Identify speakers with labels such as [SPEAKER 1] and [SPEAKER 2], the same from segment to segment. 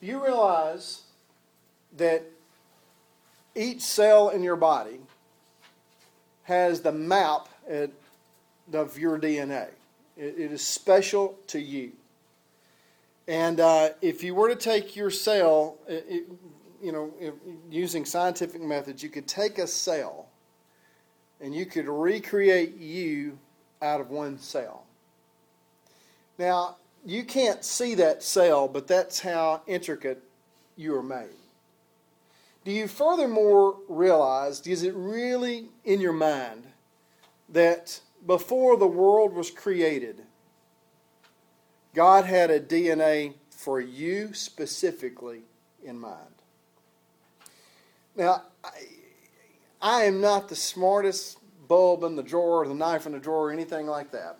[SPEAKER 1] Do you realize that each cell in your body has the map of your DNA? It is special to you. And if you were to take your cell, using scientific methods, you could take a cell and you could recreate you out of one cell. Now, you can't see that cell, but that's how intricate you are made. Do you furthermore realize, is it really in your mind that before the world was created, God had a DNA for you specifically in mind? Now, I am not the smartest bulb in the drawer or the knife in the drawer or anything like that.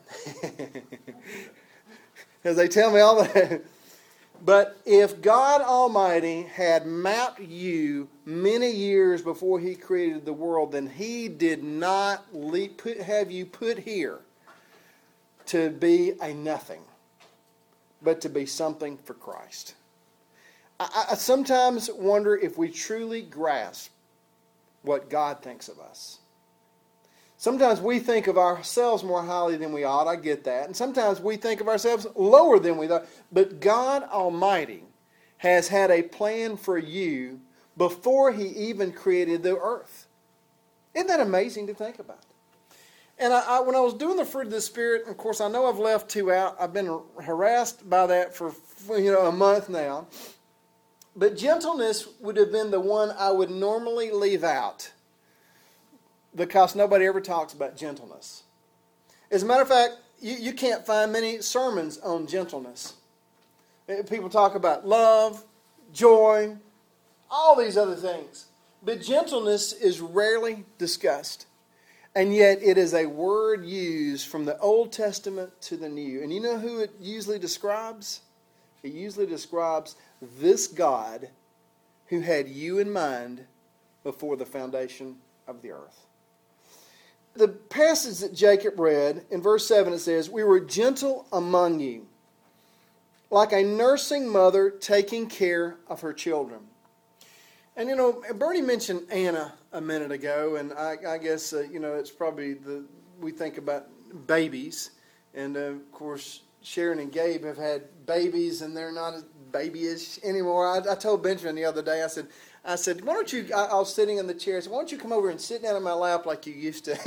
[SPEAKER 1] Because they tell me all that. But if God Almighty had mapped you many years before He created the world, then He did not have you put here to be a nothing, but to be something for Christ. I sometimes wonder if we truly grasp what God thinks of us. Sometimes we think of ourselves more highly than we ought. I get that. And sometimes we think of ourselves lower than we thought. But God Almighty has had a plan for you before He even created the earth. Isn't that amazing to think about? And when I was doing the fruit of the Spirit, of course, I know I've left 2 out. I've been harassed by that for a month now. But gentleness would have been the one I would normally leave out, because nobody ever talks about gentleness. As a matter of fact, you can't find many sermons on gentleness. People talk about love, joy, all these other things. But gentleness is rarely discussed. And yet it is a word used from the Old Testament to the New. And you know who it usually describes? It usually describes this God who had you in mind before the foundation of the earth. The passage that Jacob read, in verse 7 it says, "We were gentle among you, like a nursing mother taking care of her children." And Bernie mentioned Anna a minute ago, and I guess, it's probably we think about babies. And of course, Sharon and Gabe have had babies, and they're not as babyish anymore. I told Benjamin the other day, I said, why don't you, I was sitting in the chair, I said, why don't you come over and sit down in my lap like you used to?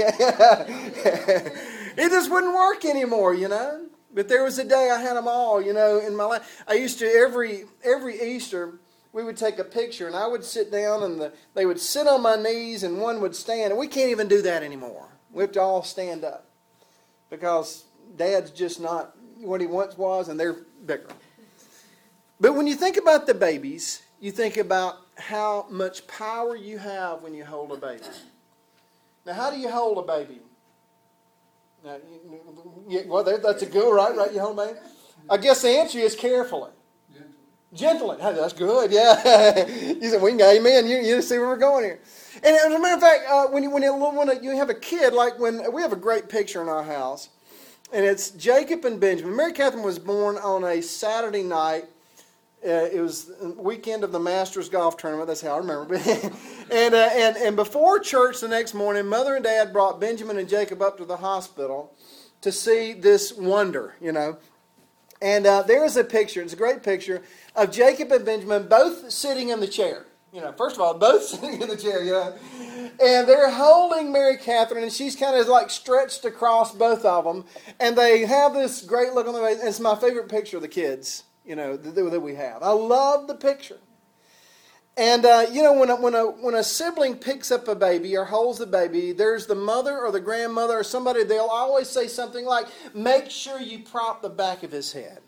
[SPEAKER 1] It just wouldn't work anymore, But there was a day I had them all, in my lap. I used to, every Easter, we would take a picture, and I would sit down, and they would sit on my knees, and one would stand. And we can't even do that anymore. We have to all stand up, because Dad's just not what he once was, and they're bigger. But when you think about the babies, you think about how much power you have when you hold a baby. Now, how do you hold a baby? Now, that's a good, right? You hold a baby? I guess the answer is carefully. Gently. Hey, that's good, yeah. You said, we can go, amen. You see where we're going here. And as a matter of fact, when you have a kid, like when we have a great picture in our house, and it's Jacob and Benjamin. Mary Catherine was born on a Saturday night. It was the weekend of the Masters golf tournament. That's how I remember. and before church the next morning, Mother and Dad brought Benjamin and Jacob up to the hospital to see this wonder, And there is a picture. It's a great picture of Jacob and Benjamin both sitting in the chair. First of all, both sitting in the chair, And they're holding Mary Catherine, and she's kind of like stretched across both of them. And they have this great look on their face. And it's my favorite picture of the kids, that we have. I love the picture. And, when a sibling picks up a baby or holds the baby, there's the mother or the grandmother or somebody, they'll always say something like, make sure you prop the back of his head.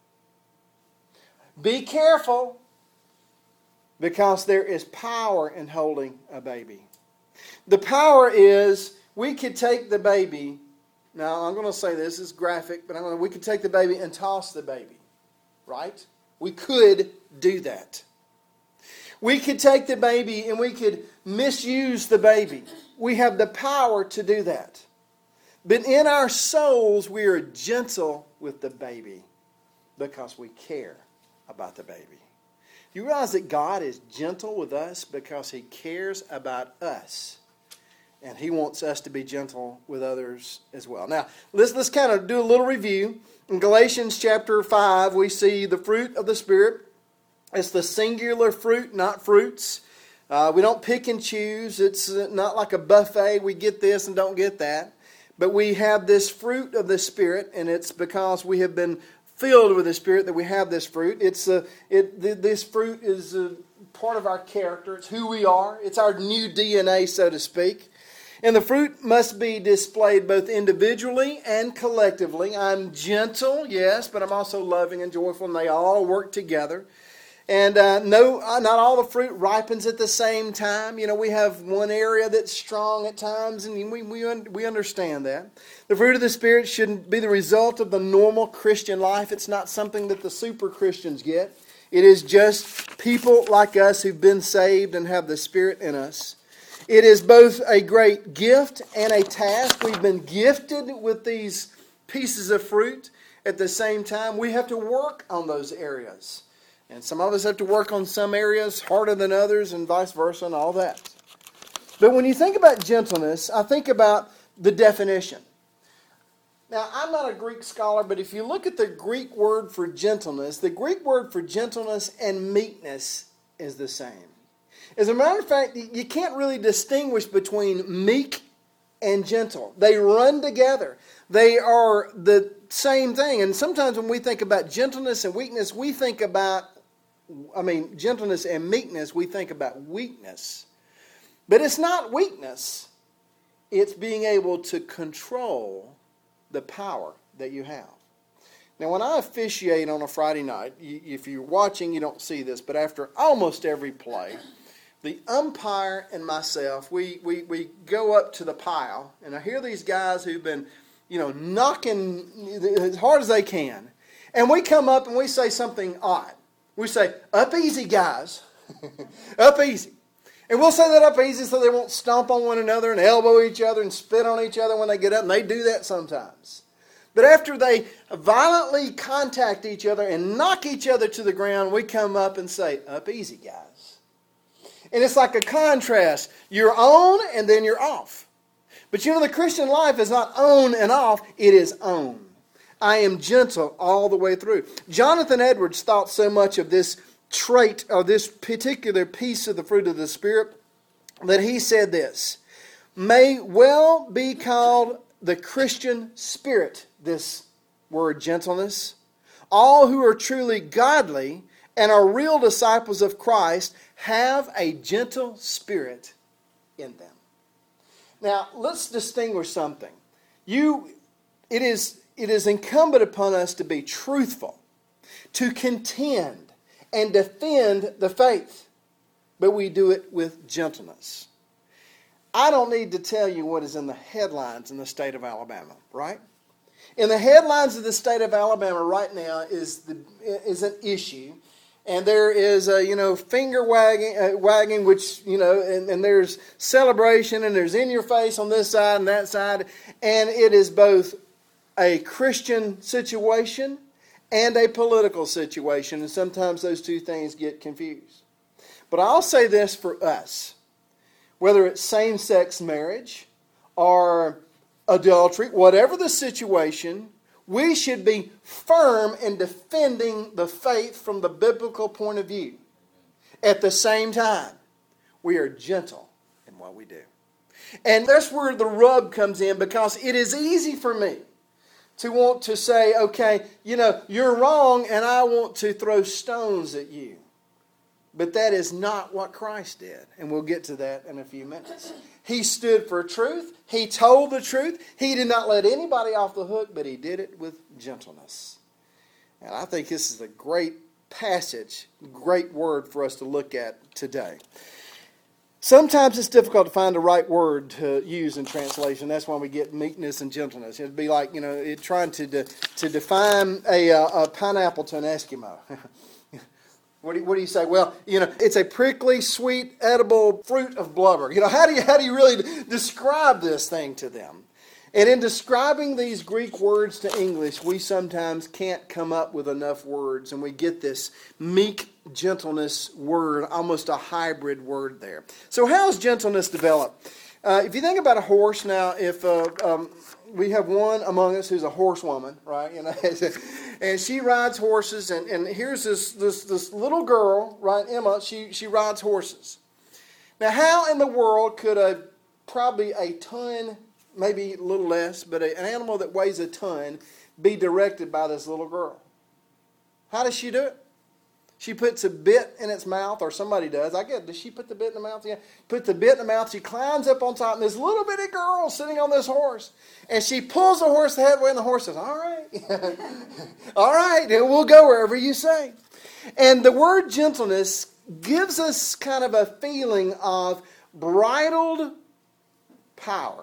[SPEAKER 1] Be careful, because there is power in holding a baby. The power is, we could take the baby, now I'm going to say this is graphic, but we could take the baby and toss the baby, right? We could do that. We could take the baby and we could misuse the baby. We have the power to do that. But in our souls, we are gentle with the baby because we care about the baby. You realize that God is gentle with us because He cares about us. And He wants us to be gentle with others as well. Now, let's kind of do a little review. In Galatians chapter 5, we see the fruit of the Spirit. It's the singular fruit, not fruits. We don't pick and choose. It's not like a buffet. We get this and don't get that. But we have this fruit of the Spirit, and it's because we have been filled with the Spirit that we have this fruit. This fruit is a part of our character. It's who we are. It's our new DNA, so to speak. And the fruit must be displayed both individually and collectively. I'm gentle, yes, but I'm also loving and joyful, and they all work together. And not all the fruit ripens at the same time. You know, we have one area that's strong at times, and we understand that. The fruit of the Spirit shouldn't be the result of the normal Christian life. It's not something that the super Christians get. It is just people like us who've been saved and have the Spirit in us. It is both a great gift and a task. We've been gifted with these pieces of fruit. At the same time, we have to work on those areas. And some of us have to work on some areas harder than others, and vice versa and all that. But when you think about gentleness, I think about the definition. Now, I'm not a Greek scholar, but if you look at the Greek word for gentleness, the Greek word for gentleness and meekness is the same. As a matter of fact, you can't really distinguish between meek and gentle. They run together. They are the same thing. And sometimes when we think about gentleness and weakness, gentleness and meekness, we think about weakness. But it's not weakness. It's being able to control the power that you have. Now, when I officiate on a Friday night, if you're watching, you don't see this, but after almost every play, the umpire and myself, we go up to the pile, and I hear these guys who've been, knocking as hard as they can, and we come up and we say something odd. We say, "Up easy, guys." Up easy. And we'll say that up easy so they won't stomp on one another and elbow each other and spit on each other when they get up, and they do that sometimes. But after they violently contact each other and knock each other to the ground, we come up and say, "Up easy, guys." And it's like a contrast. You're on and then you're off. But the Christian life is not on and off. It is on. I am gentle all the way through. Jonathan Edwards thought so much of this trait, or this particular piece of the fruit of the Spirit, that he said this: "May well be called the Christian spirit," this word gentleness. "All who are truly godly and are real disciples of Christ have a gentle spirit in them." Now, let's distinguish something. It is incumbent upon us to be truthful, to contend and defend the faith, but we do it with gentleness. I don't need to tell you what is in the headlines in the state of Alabama, right? In the headlines of the state of Alabama right now is an issue. And there is finger wagging, which and there's celebration, and there's in your face on this side and that side, and it is both a Christian situation and a political situation, and sometimes those two things get confused. But I'll say this for us: whether it's same-sex marriage or adultery, whatever the situation, we should be firm in defending the faith from the biblical point of view. At the same time, we are gentle in what we do. And that's where the rub comes in, because it is easy for me to want to say, okay, you're wrong, and I want to throw stones at you. But that is not what Christ did. And we'll get to that in a few minutes. He stood for truth. He told the truth. He did not let anybody off the hook, but he did it with gentleness. And I think this is a great passage, great word for us to look at today. Sometimes it's difficult to find the right word to use in translation. That's why we get meekness and gentleness. It'd be like, trying to define a pineapple to an Eskimo. What do you say? Well, it's a prickly, sweet, edible fruit of blubber. How do you really describe this thing to them? And in describing these Greek words to English, we sometimes can't come up with enough words, and we get this meek gentleness word, almost a hybrid word there. So how is gentleness developed? If you think about a horse now, if we have one among us who's a horsewoman, right? You know, and she rides horses, and here's this little girl, right, Emma, she rides horses. Now, how in the world could probably a ton, maybe a little less, but an animal that weighs a ton be directed by this little girl? How does she do it? She puts a bit in its mouth, or somebody does. Does she put the bit in the mouth? Yeah. Put the bit in the mouth. She climbs up on top, and this little bitty girl sitting on this horse. And she pulls the horse the head way, and the horse says, all right. All right, and we'll go wherever you say. And the word gentleness gives us kind of a feeling of bridled power.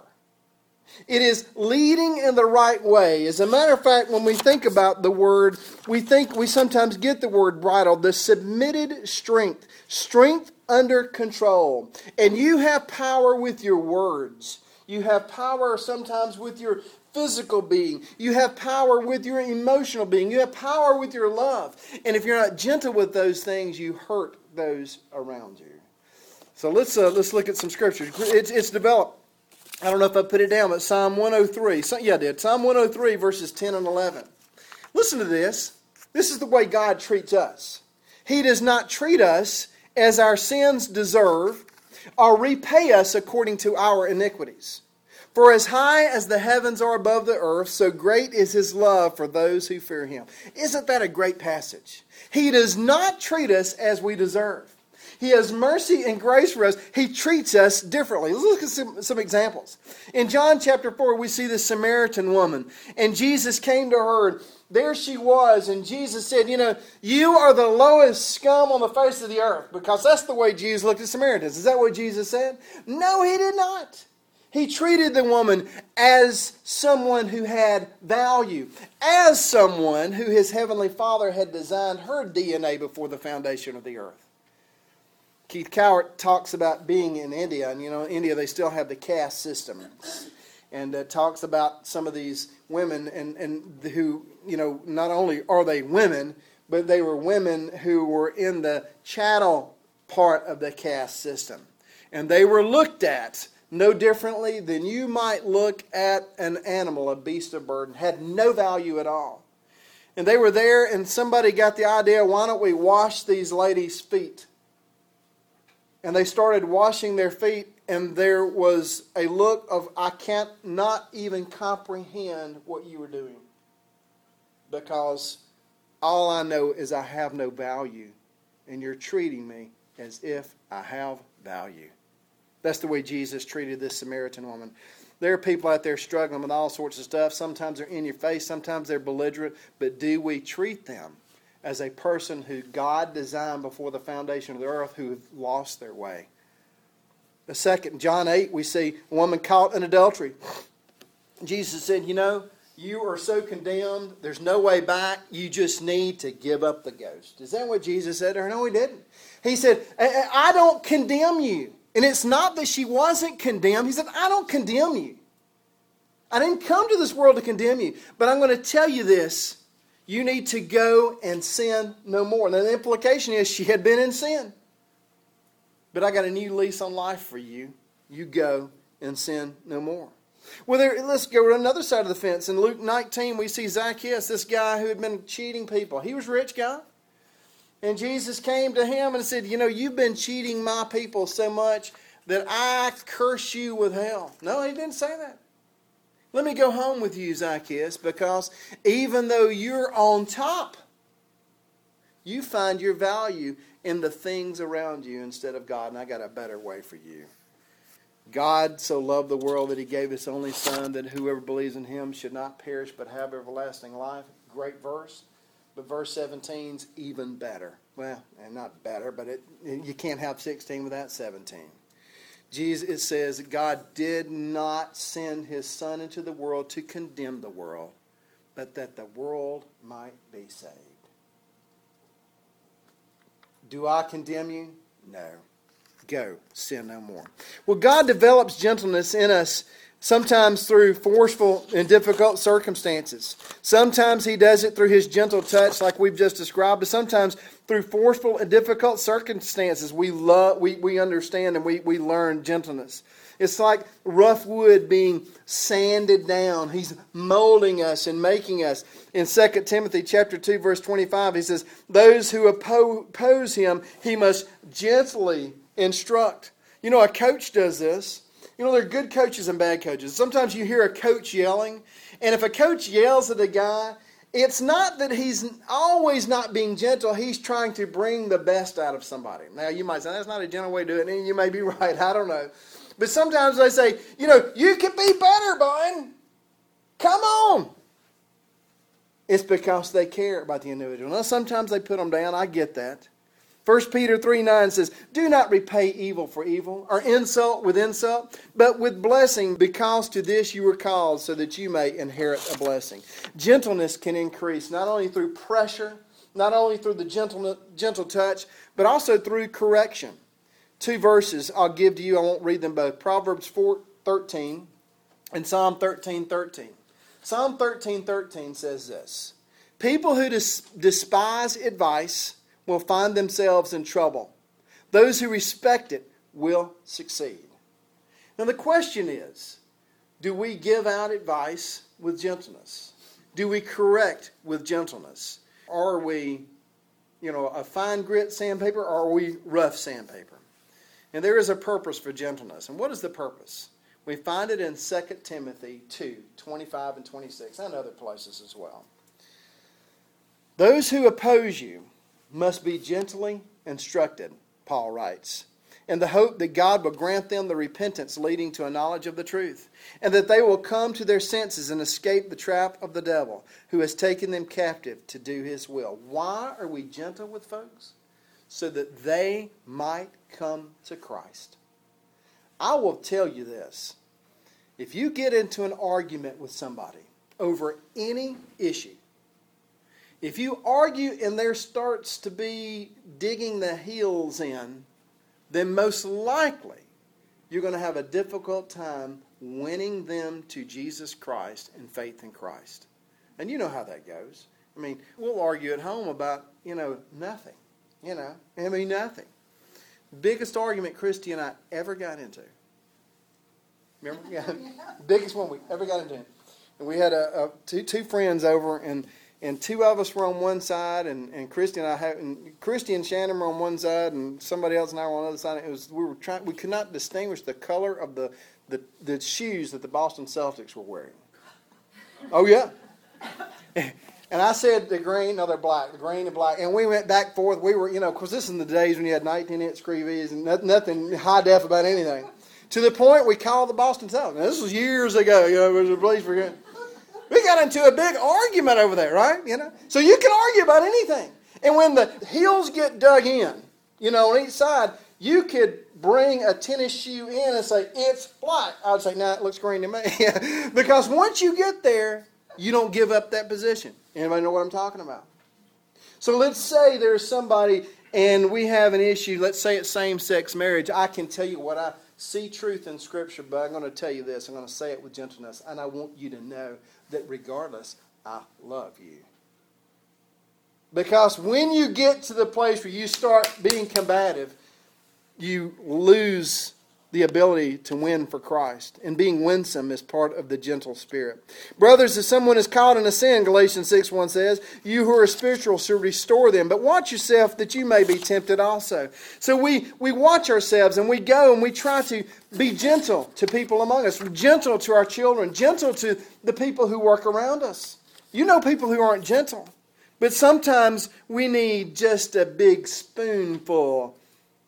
[SPEAKER 1] It is leading in the right way. As a matter of fact, when we think about the word, we sometimes get the word bridled, the submitted strength, strength under control. And you have power with your words. You have power sometimes with your physical being. You have power with your emotional being. You have power with your love. And if you're not gentle with those things, you hurt those around you. So let's look at some scriptures. It's developed. I don't know if I put it down, but Psalm 103. Yeah, I did. Psalm 103, verses 10 and 11. Listen to this. This is the way God treats us. He does not treat us as our sins deserve, or repay us according to our iniquities. For as high as the heavens are above the earth, so great is His love for those who fear Him. Isn't that a great passage? He does not treat us as we deserve. He has mercy and grace for us. He treats us differently. Let's look at some examples. In John chapter 4, we see the Samaritan woman. And Jesus came to her. And there she was. And Jesus said, you are the lowest scum on the face of the earth. Because that's the way Jesus looked at Samaritans. Is that what Jesus said? No, He did not. He treated the woman as someone who had value. As someone who His Heavenly Father had designed her DNA before the foundation of the earth. Keith Cowart talks about being in India, and in India they still have the caste system, and talks about some of these women and who, not only are they women, but they were women who were in the chattel part of the caste system. And they were looked at no differently than you might look at an animal, a beast of burden, had no value at all. And they were there, and somebody got the idea, why don't we wash these ladies' feet? And they started washing their feet, and there was a look of, I can't not even comprehend what you were doing. Because all I know is I have no value, and you're treating me as if I have value. That's the way Jesus treated this Samaritan woman. There are people out there struggling with all sorts of stuff. Sometimes they're in your face, sometimes they're belligerent, but do we treat them as a person who God designed before the foundation of the earth, who have lost their way? The second, John 8, we see a woman caught in adultery. Jesus said, you are so condemned, there's no way back, you just need to give up the ghost. Is that what Jesus said to her? No, He didn't. He said, I don't condemn you. And it's not that she wasn't condemned. He said, I don't condemn you. I didn't come to this world to condemn you, but I'm going to tell you this. You need to go and sin no more. Now the implication is she had been in sin. But I got a new lease on life for you. You go and sin no more. Well, let's go to another side of the fence. In Luke 19, we see Zacchaeus, this guy who had been cheating people. He was a rich guy. And Jesus came to him and said, you've been cheating my people so much that I curse you with hell. No, He didn't say that. Let me go home with you, Zacchaeus, because even though you're on top, you find your value in the things around you instead of God. And I got a better way for you. God so loved the world that He gave His only Son, that whoever believes in Him should not perish but have everlasting life. Great verse. But verse 17's even better. Well, and not better, but you can't have 16 without 17. It says, God did not send His Son into the world to condemn the world, but that the world might be saved. Do I condemn you? No. Go, sin no more. Well, God develops gentleness in us Sometimes through forceful and difficult circumstances. Sometimes he does it through his gentle touch like we've just described. But sometimes through forceful and difficult circumstances we understand and we learn gentleness. It's like rough wood being sanded down. He's molding us and making us. In 2 Timothy chapter 2, verse 25, he says, those who oppose him, he must gently instruct. You know, a coach does this. You know, there are good coaches and bad coaches. Sometimes you hear a coach yelling, and if a coach yells at a guy, it's not that he's always not being gentle. He's trying to bring the best out of somebody. Now, you might say, that's not a gentle way to do it, and you may be right. I don't know. But sometimes they say, you know, you can be better, bud. Come on. It's because they care about the individual. Now, sometimes they put them down. I get that. 1 Peter 3:9 says, do not repay evil for evil, or insult with insult, but with blessing, because to this you were called, so that you may inherit a blessing. Gentleness can increase not only through pressure, not only through the gentle touch, but also through correction. 2 verses I'll give to you. I won't read them both. Proverbs 4:13 and Psalm 13:13. Psalm 13:13 says this, people who despise advice will find themselves in trouble. Those who respect it will succeed. Now the question is, do we give out advice with gentleness? Do we correct with gentleness? Are we, a fine grit sandpaper, or are we rough sandpaper? And there is a purpose for gentleness. And what is the purpose? We find it in 2 Timothy 2:25 and 26, and other places as well. Those who oppose you must be gently instructed, Paul writes, in the hope that God will grant them the repentance leading to a knowledge of the truth, and that they will come to their senses and escape the trap of the devil, who has taken them captive to do his will. Why are we gentle with folks? So that they might come to Christ. I will tell you this. If you get into an argument with somebody over any issue, if you argue and there starts to be digging the heels in, then most likely you're going to have a difficult time winning them to Jesus Christ and faith in Christ. And you know how that goes. I mean, we'll argue at home about, nothing. Nothing. Biggest argument Christy and I ever got into. Remember? Yeah. Biggest one we ever got into. And we had two friends over, and two of us were on one side, and Christy and Shannon were on one side, and somebody else and I were on the other side. We could not distinguish the color of the shoes that the Boston Celtics were wearing. Oh yeah. And I said the green, no, they're black, the green and black. And we went back and forth. We were, because this is in the days when you had 19-inch TVs and nothing high def about anything. To the point we called the Boston Celtics. Now, this was years ago. It was a place for it. We got into a big argument over there, right? So you can argue about anything. And when the heels get dug in, on each side, you could bring a tennis shoe in and say, it's black. I would say, no, it looks green to me. Because once you get there, you don't give up that position. Anybody know what I'm talking about? So let's say there's somebody and we have an issue. Let's say it's same-sex marriage. I can tell you what I see truth in Scripture, but I'm going to tell you this. I'm going to say it with gentleness. And I want you to know that regardless, I love you. Because when you get to the place where you start being combative, you lose the ability to win for Christ. And being winsome is part of the gentle spirit. Brothers, if someone is caught in a sin, Galatians 6:1 says, you who are spiritual should restore them. But watch yourself that you may be tempted also. So we watch ourselves and we go and we try to be gentle to people among us. Gentle to our children. Gentle to the people who work around us. You know people who aren't gentle. But sometimes we need just a big spoonful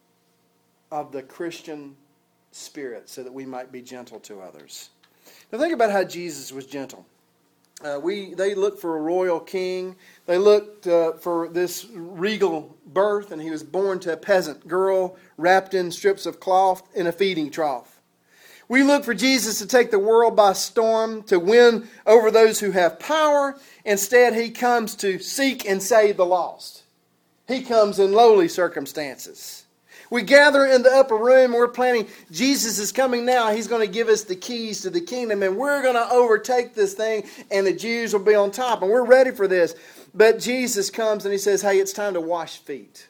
[SPEAKER 1] of the Christian spirit so that we might be gentle to others. Now think about how Jesus was gentle. They looked for a royal king. They looked for this regal birth, and he was born to a peasant girl wrapped in strips of cloth in a feeding trough. We look for Jesus to take the world by storm, to win over those who have power. Instead, he comes to seek and save the lost. He comes in lowly circumstances. We gather in the upper room and we're planning, Jesus is coming now. He's going to give us the keys to the kingdom and we're going to overtake this thing and the Jews will be on top. And we're ready for this. But Jesus comes and he says, hey, it's time to wash feet.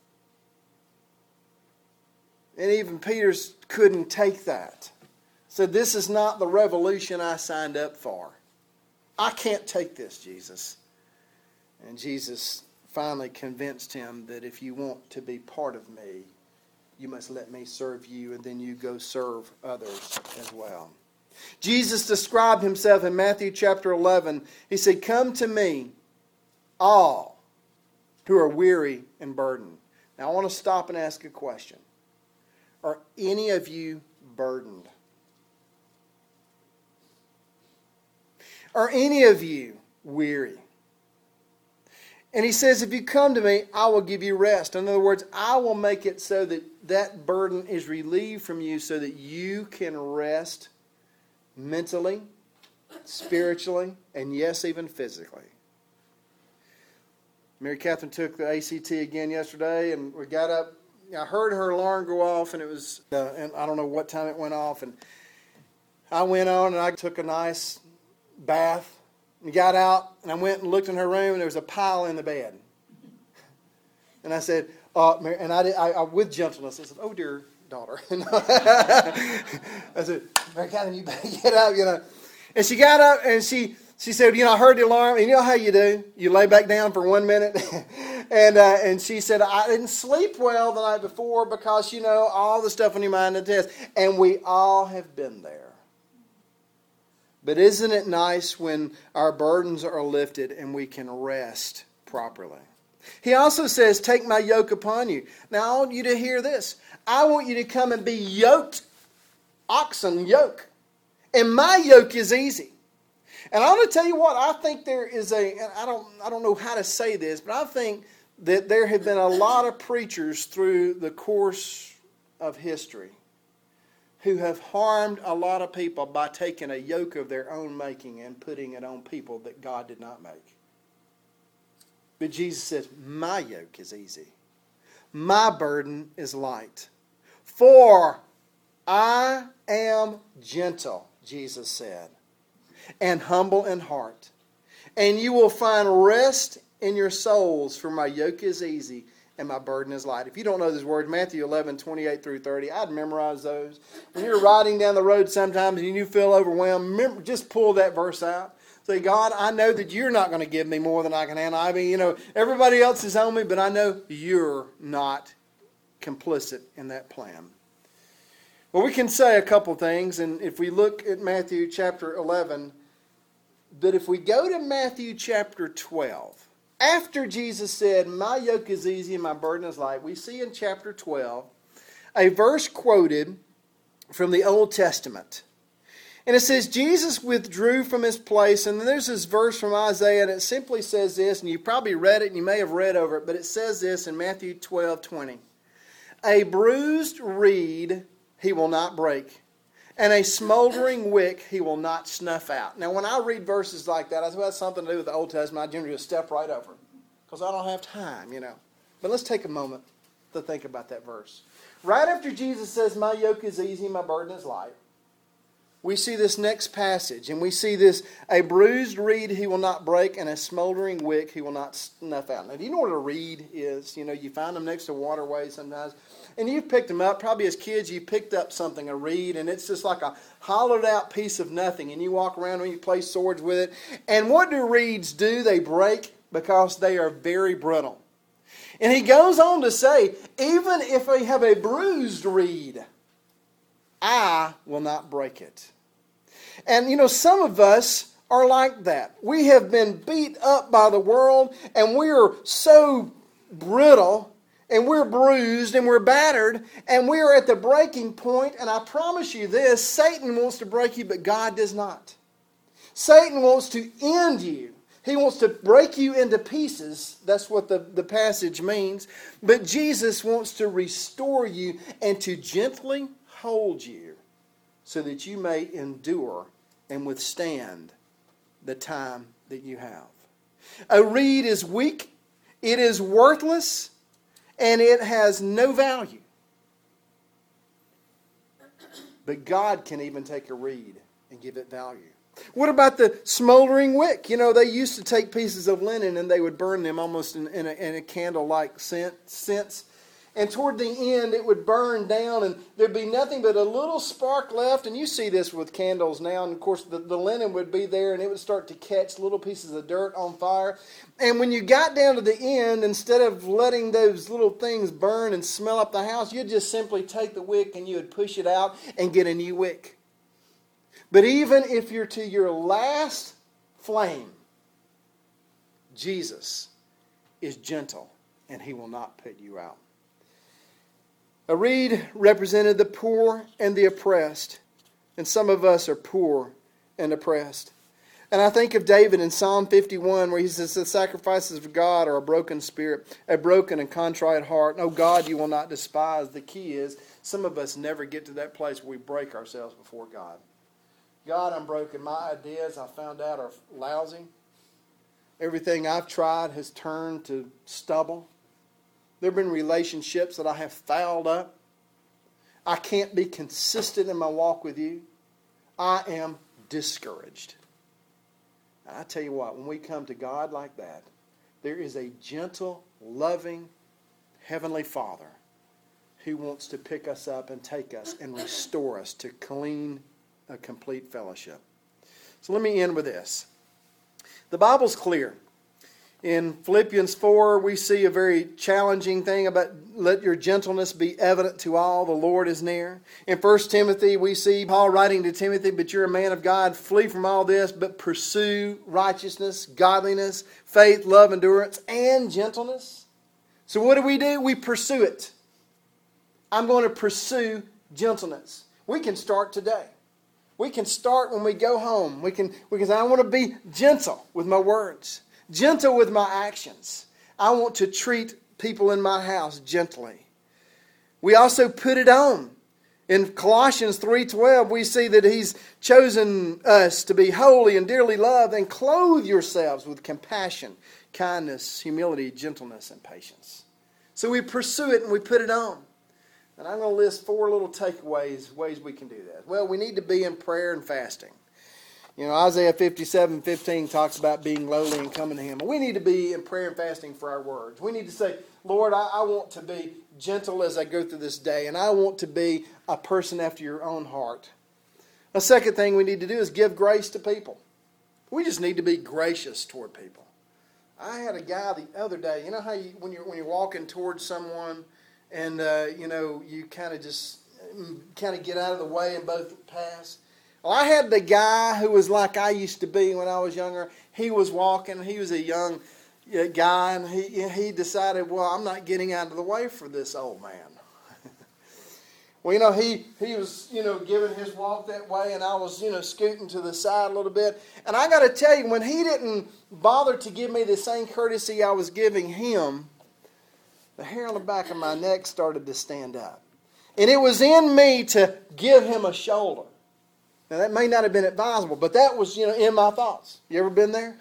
[SPEAKER 1] And even Peter couldn't take that. Said, this is not the revolution I signed up for. I can't take this, Jesus. And Jesus finally convinced him that if you want to be part of me, you must let me serve you, and then you go serve others as well. Jesus described himself in Matthew chapter 11. He said, come to me, all who are weary and burdened. Now I want to stop and ask a question. Are any of you burdened? Are any of you weary? And he says, if you come to me, I will give you rest. In other words, I will make it so that that burden is relieved from you so that you can rest mentally, spiritually, and yes, even physically. Mary Catherine took the ACT again yesterday, and we got up. I heard her alarm go off, and it was, and I don't know what time it went off. And I went on, and I took a nice bath, and got out, and I went and looked in her room, and there was a pile in the bed. And I said, Mary, and I with gentleness, I said, oh, dear daughter. I said, Mary Catherine, you better get up, And she got up, and she said, I heard the alarm, and you know how you do. You lay back down for 1 minute. And she said, I didn't sleep well the night before because, all the stuff on your mind and test. And we all have been there. But isn't it nice when our burdens are lifted and we can rest properly? He also says, take my yoke upon you. Now, I want you to hear this. I want you to come and be yoked, oxen yoke. And my yoke is easy. And I want to tell you what, I think there is and I don't know how to say this, but I think that there have been a lot of preachers through the course of history who have harmed a lot of people by taking a yoke of their own making and putting it on people that God did not make. But Jesus says, my yoke is easy. My burden is light. For I am gentle, Jesus said, and humble in heart. And you will find rest in your souls, for my yoke is easy and my burden is light. If you don't know those words, Matthew 11, 28 through 30, I'd memorize those. When you're riding down the road sometimes and you feel overwhelmed, just pull that verse out. Say, God, I know that you're not going to give me more than I can handle. I mean, everybody else is on me, but I know you're not complicit in that plan. Well, we can say a couple things, and if we look at Matthew chapter 11, but if we go to Matthew chapter 12, after Jesus said, my yoke is easy and my burden is light, we see in chapter 12 a verse quoted from the Old Testament. And it says, Jesus withdrew from his place, and then there's this verse from Isaiah, and it simply says this, and you probably read it, and you may have read over it, but it says this in Matthew 12:20. A bruised reed he will not break, and a smoldering wick he will not snuff out. Now, when I read verses like that, I think that's something to do with the Old Testament. I generally just step right over it because I don't have time, But let's take a moment to think about that verse. Right after Jesus says, my yoke is easy, my burden is light, we see this next passage, and we see this, a bruised reed he will not break, and a smoldering wick he will not snuff out. Now, do you know what a reed is? You find them next to waterways sometimes. And you've picked them up. Probably as kids, you picked up something, a reed, and it's just like a hollowed out piece of nothing. And you walk around and you play swords with it. And what do reeds do? They break because they are very brittle. And he goes on to say, even if I have a bruised reed, I will not break it. And some of us are like that. We have been beat up by the world, and we are so brittle, and we're bruised, and we're battered, and we are at the breaking point. And I promise you this, Satan wants to break you, but God does not. Satan wants to end you. He wants to break you into pieces. That's what the passage means. But Jesus wants to restore you and to gently hold you so that you may endure and withstand the time that you have. A reed is weak, it is worthless, and it has no value. But God can even take a reed and give it value. What about the smoldering wick? You know, they used to take pieces of linen and they would burn them almost in a candle-like sense. And toward the end, it would burn down, and there'd be nothing but a little spark left. And you see this with candles now. And, of course, the linen would be there, and it would start to catch little pieces of dirt on fire. And when you got down to the end, instead of letting those little things burn and smell up the house, you'd just simply take the wick and you would push it out and get a new wick. But even if you're to your last flame, Jesus is gentle, and He will not put you out. A reed represented the poor and the oppressed. And some of us are poor and oppressed. And I think of David in Psalm 51 where he says, the sacrifices of God are a broken spirit, a broken and contrite heart. And, oh God, you will not despise. The key is some of us never get to that place where we break ourselves before God. God, I'm broken. My ideas, I found out, are lousy. Everything I've tried has turned to stubble. There have been relationships that I have fouled up. I can't be consistent in my walk with you. I am discouraged. And I tell you what, when we come to God like that, there is a gentle, loving, heavenly Father who wants to pick us up and take us and restore us to clean, a complete fellowship. So let me end with this. The Bible's clear. In Philippians 4, we see a very challenging thing about let your gentleness be evident to all. The Lord is near. In 1 Timothy, we see Paul writing to Timothy, but you're a man of God. Flee from all this, but pursue righteousness, godliness, faith, love, endurance, and gentleness. So what do? We pursue it. I'm going to pursue gentleness. We can start today. We can start when we go home. We can say, I want to be gentle with my words. Gentle with my actions. I want to treat people in my house gently. We also put it on. In Colossians 3:12, we see that He's chosen us to be holy and dearly loved, and clothe yourselves with compassion, kindness, humility, gentleness, and patience. So we pursue it and we put it on. And I'm going to list 4 little takeaways, ways we can do that. Well, we need to be in prayer and fasting. You know, Isaiah 57:15 talks about being lowly and coming to Him. We need to be in prayer and fasting for our words. We need to say, Lord, I want to be gentle as I go through this day, and I want to be a person after your own heart. A second thing we need to do is give grace to people. We just need to be gracious toward people. I had a guy the other day, you know how when you're walking towards someone and, you kind of get out of the way and both pass. Well, I had the guy who was like I used to be when I was younger. He was walking. He was a young guy, and he decided, well, I'm not getting out of the way for this old man. Well, he was, giving his walk that way, and I was, scooting to the side a little bit. And I got to tell you, when he didn't bother to give me the same courtesy I was giving him, the hair on the back of my neck started to stand up. And it was in me to give him a shoulder. Now, that may not have been advisable, but that was, in my thoughts. You ever been there?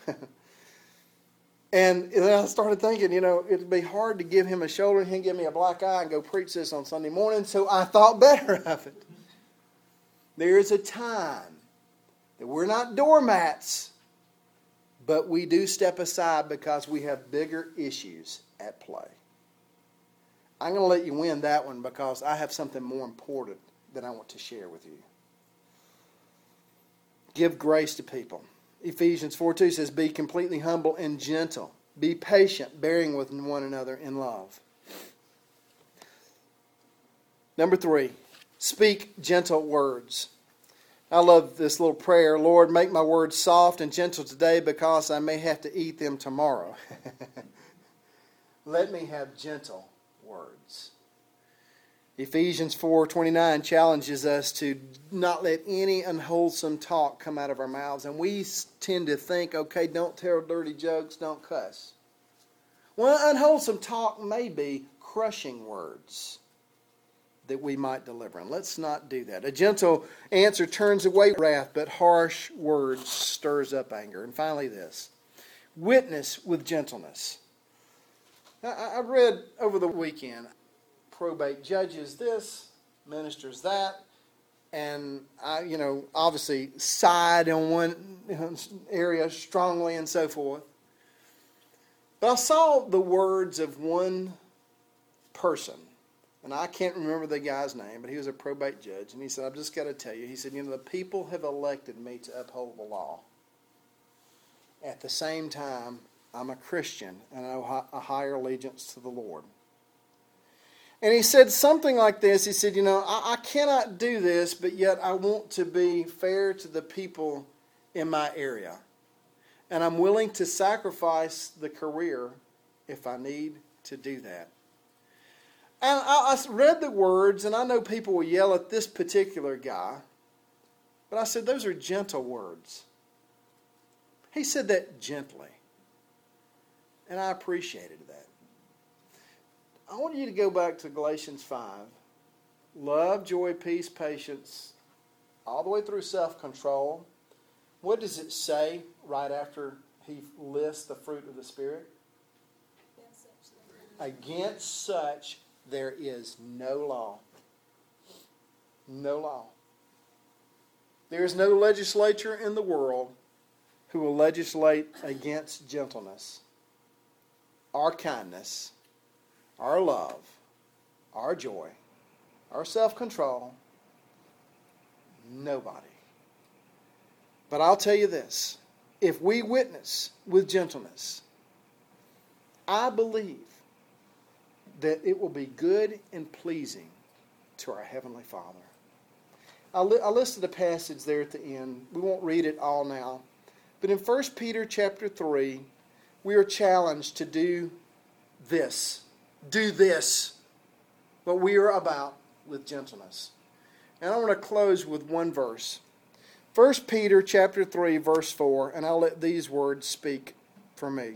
[SPEAKER 1] And then I started thinking, it'd be hard to give him a shoulder and he'd give me a black eye and go preach this on Sunday morning, so I thought better of it. There is a time that we're not doormats, but we do step aside because we have bigger issues at play. I'm going to let you win that one because I have something more important that I want to share with you. Give grace to people. Ephesians 4:2 says, be completely humble and gentle. Be patient, bearing with one another in love. Number 3, speak gentle words. I love this little prayer. Lord, make my words soft and gentle today because I may have to eat them tomorrow. Let me have gentle words. Ephesians 4:29 challenges us to not let any unwholesome talk come out of our mouths. And we tend to think, okay, don't tell dirty jokes, don't cuss. Well, unwholesome talk may be crushing words that we might deliver. And let's not do that. A gentle answer turns away wrath, but harsh words stirs up anger. And finally this, witness with gentleness. Now, I read over the weekend, probate judges this, ministers that. and I, obviously side on one area strongly and so forth. But I saw the words of one person, and I can't remember the guy's name, but he was a probate judge, and he said, I've just got to tell you, he said, the people have elected me to uphold the law. At the same time, I'm a Christian, and I owe a higher allegiance to the Lord. And he said something like this. He said, I cannot do this, but yet I want to be fair to the people in my area. And I'm willing to sacrifice the career if I need to do that. And I read the words, and I know people will yell at this particular guy, but I said, those are gentle words. He said that gently, and I appreciated that. I want you to go back to Galatians 5. Love, joy, peace, patience, all the way through self-control. What does it say right after he lists the fruit of the Spirit? Against such there is no law. No law. There is no legislature in the world who will legislate against gentleness, our kindness, our love, our joy, our self-control. Nobody. But I'll tell you this. If we witness with gentleness, I believe that it will be good and pleasing to our Heavenly Father. I listed a passage there at the end. We won't read it all now. But in 1 Peter chapter 3, we are challenged to do this. Do this. What we are about with gentleness. And I want to close with one verse. 1 Peter chapter 3, verse 4, and I'll let these words speak for me.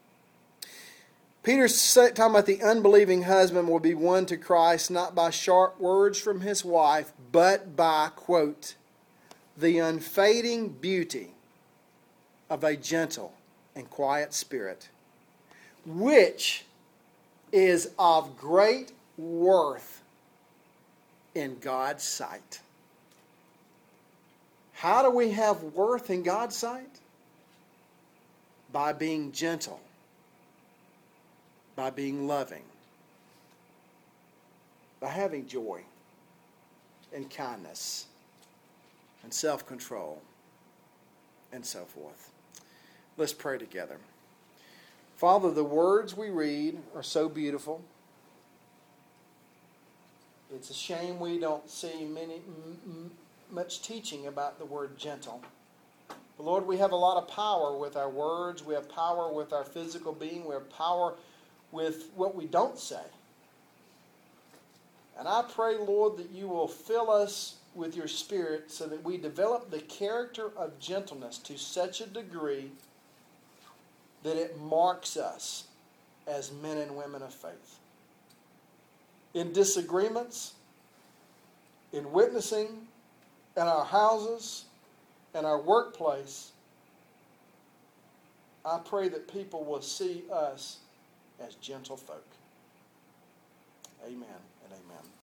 [SPEAKER 1] Peter's talking about the unbelieving husband will be won to Christ not by sharp words from his wife, but by, quote, the unfading beauty of a gentle and quiet spirit, which is of great worth in God's sight. How do we have worth in God's sight? By being gentle, by being loving, by having joy and kindness and self-control and so forth. Let's pray together. Father, the words we read are so beautiful. It's a shame we don't see much teaching about the word gentle. But Lord, we have a lot of power with our words. We have power with our physical being. We have power with what we don't say. And I pray, Lord, that you will fill us with your Spirit so that we develop the character of gentleness to such a degree that it marks us as men and women of faith. In disagreements, in witnessing, in our houses, in our workplace, I pray that people will see us as gentle folk. Amen and amen.